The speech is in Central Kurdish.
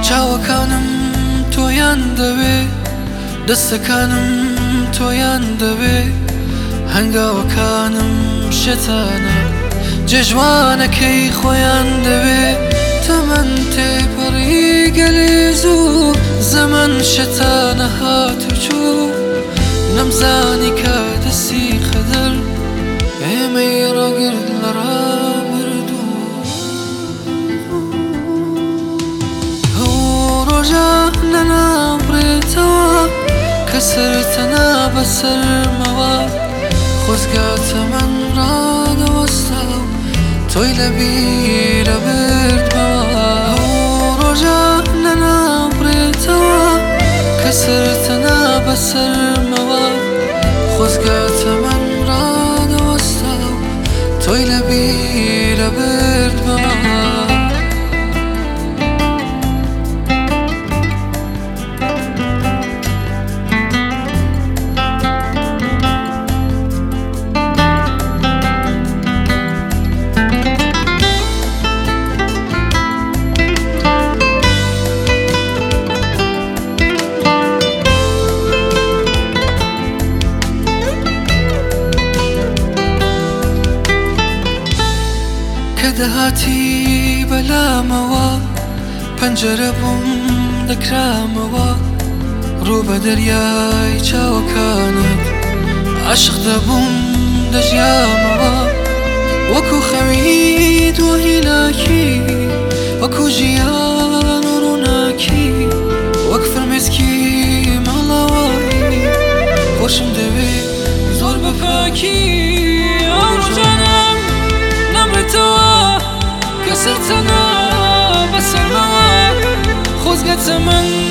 چاوەکانم تۆیان دەوێ دەستەکانم تۆیان دەوێ هەنگاوەکانم شێتانە جێژوانەکەی خۆیان دەوێ تەمەن تێپەڕی گەلێز و زەمەن شێتانە هاتوچوو نەمزانی کە دەستی خەدەر ئێمەی ڕاگرت لە ڕابردوو هەو ڕۆژە نەنابڕێتەوە کە سەرتەنا بەسەرمەوە خۆزگاتە من ڕادەوەستا و تۆی لە بیرە بردمەوە هەو ڕۆژە نەنابڕێتەوە کە سەرتەنا بەسەرمەوە خۆزگاتە من ڕادەوەستا و تۆی لە بیرە بردمەوە کە دەهاتی بەلامەوە پەنجەرە بووم دەکرامەوە ڕوو بە دەریای چاوەکانت عاشق دەبووم دەژیامەوە وەکو خەوید و هیلاکی وەکو ژیان و ڕووناکی وەک فرمێسکی ماڵاوایی خۆشم دەوێ زۆر بە پاکی ئەو ڕۆژانەم نەمرێتەوە کە سەرتەنا بەسەرمەوە خۆزگەتە من